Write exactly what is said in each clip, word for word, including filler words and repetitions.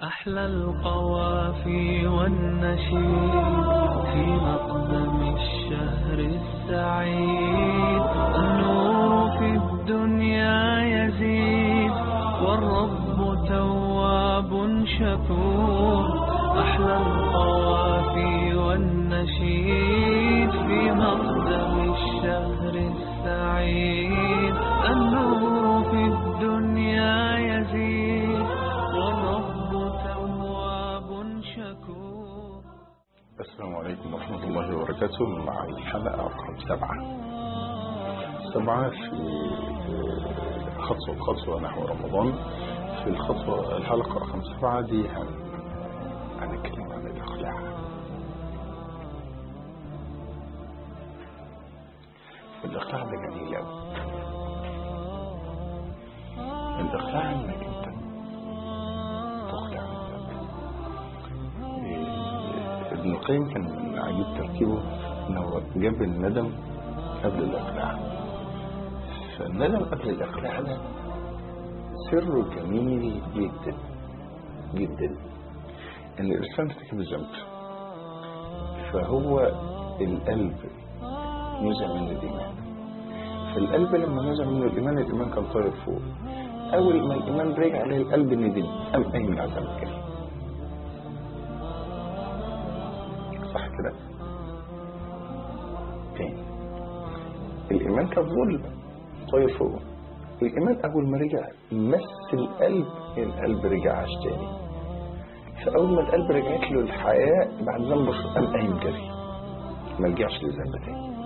أحلى القوافي والنشيد في مقدم الشهر السعيد. النور في الدنيا يزيد والرب تواب شكور. أحلى القوافي والنشيد في مقدم الشهر السعيد. النور في الدنيا يزيد والرب تواب شكور. السلام عليكم ورحمة الله وبركاته. مع الحلقة رقم سبعة سبعة في خطوة خطوة نحو رمضان. في الخطوة الحلقة رقم سبعة دي هنتكلم عن الإقلاع. الإقلاع ده جميل أوي. الإقلاع إنك أنت تقلع من ذنبك. ابن القيم كان عجيب تركيبه إنه جاب الندم قبل الإقلاع. فالندم قبل الإقلاع ده سر جميل جدا جدا. إن الإنسان ارتكب الذنب فهو القلب نزع منه الإيمان. فالقلب لما نزع منه الإيمان الإيمان كان طاير فوق. أول ما الإيمان رجع عليه القلب ندم أم أي من عذاب كده. صح كده؟ تاني الإيمان كان ظلم طاير فوق. الإيمان أول ما رجع مس القلب القلب رجع عاش تاني. فأول ما القلب رجعت له الحياة بعد ذنب أم أي جري ما رجعش للذنب تاني.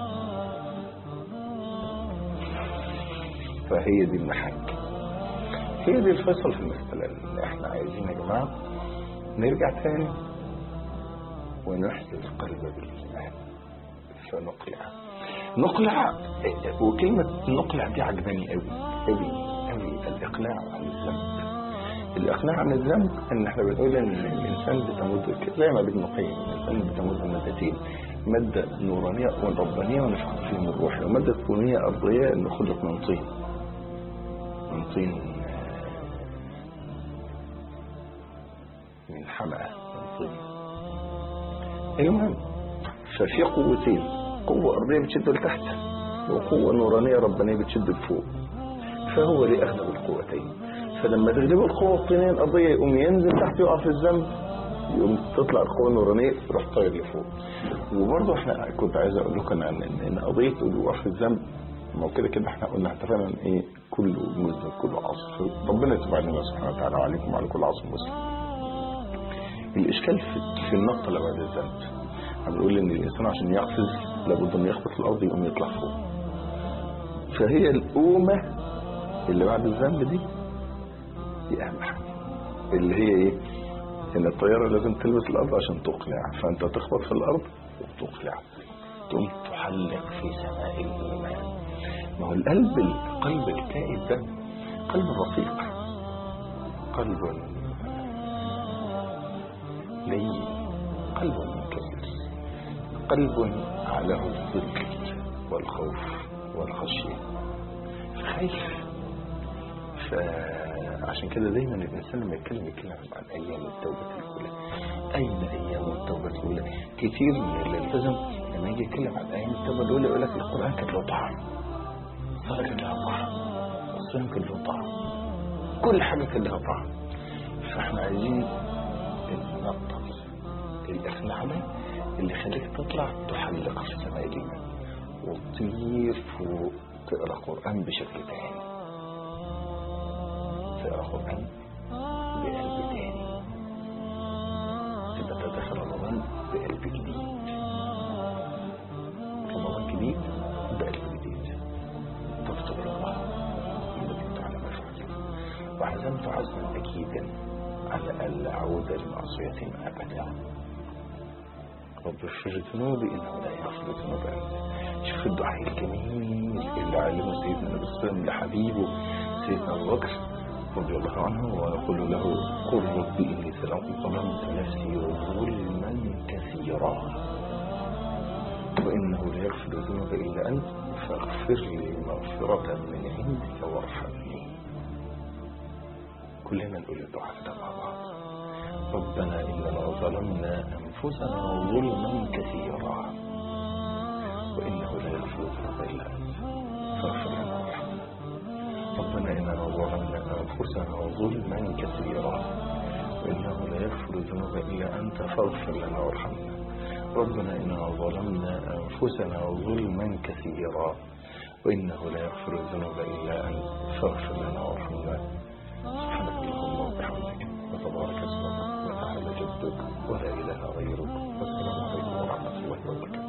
فهي دي المحك، هي دي الفيصل في المسألة اللي احنا عايزين يا جماعة نرجع تاني ونحسن القلب بالإيمان. فنقلع نقلع وكلمة نقلع دي عجباني قوي قوي قوي. الإقلاع عن الذنب. الإقلاع عن الذنب ان احنا بنقول ان الإنسان بتمد زي ما ابن القيم الإنسان بتمد مادتين، مادة نورانية وربانية ونفخ فيهم الروح، ومادة كونية أرضية اللي خلق من طين من طين من حمأة من طين. المهم ففي قوتين، قوة أرضية بتشد لتحت وقوة نورانية ربانية بتشد لفوق. فهو ليه أغلب القوتين. فلما تغلبه القوة الطينية الأرضية يقوم ينزل تحت يقع في الذنب، يقوم تطلع القوة النورانية تروح طاير لفوق. وبرضه احنا كنت عايز اقول لكم ان ان قضية الوقوع في الذنب ما كده كده احنا قلنا اتفقنا ان ايه كله مذنب كله عاصي. ربنا يتوب علينا سبحانه وتعالى وعليكم وعلى كل عاصي مسلم. الاشكال في, في النقطة اللي بعد الذنب. هنقول ان الانسان عشان يقفز لابد ان يخبط في الارض يقوم يطلع فوق. فهي القومة اللي بعد الذنب دي دي اهم حاجة، اللي هي ايه؟ ان الطيارة لازم تلبس الارض عشان تقلع. فانت تخبط في الارض وتقلع تقوم تحلق في سماء الايمان. ما هو القلب القلب التائب ده قلب رقيق، قلب لين، قلب منكسر، قلب عليه الذل والخوف والخشية. فخايف. فعشان كده دايما الإنسان لما يتكلم يتكلم عن أيام التوبة الأولى. أين أيام التوبة الأولى؟ كتير من اللي التزم لما يجي يتكلم عن أيام التوبة الأولى يقول لك القرآن كان له طعم، الصلاة كان لها طعم، الصيام كان له طعم، كل حاجة كان لها طعم. فاحنا عايزين ننطق الإقلاع ده اللي يخليك تطلع تحلق في سماء الإيمان وتطير فوق، تقرأ قرآن بشكل تاني، تقرأ قرآن بقلب تاني، تبقى تدخل رمضان بقلب جديد، رمضان جديد بقلب جديد. تفتح الله الذي تعالى ما فعل وعزمت عزما أكيدا على ألا أعود لمعصية أبدا. رب اغفر ذنوبي إنه لا يغفر الذنوب أنت. شوف الدعاء الجميل اللي علمه سيدنا النبي صلى الله عليه وسلم لحبيبه سيدنا أبو بكر رضي الله عنه، ويقول له قل رب إني ظلمت نفسي ظلما كثيرا وإنه لا يغفر الذنوب إلا أنت فاغفر لي مغفرة من عندك وارحمني. كلنا نقول الدعاء ده مع بعض. ربنا إننا ظلمنا أنفسنا ظلما كثيرا وإنه لا يغفر الذنوب إلا أنت فاغفر لنا وارحمنا. ربنا إننا ظلمنا أنفسنا ظلما كثيرا وإنه لا يغفر الذنوب إلا أنت فاغفر لنا وارحمنا. ربنا إننا ظلمنا أنفسنا ظلما كثيرا وإنه لا يغفر الذنوب إلا أنت فاغفر لنا وارحمنا. سبحانك اللهم وبحمدك وتبارك اسمك وتعالى جدك ولا إله غيرك والسلام عليكم ورحمة الله وبركاته.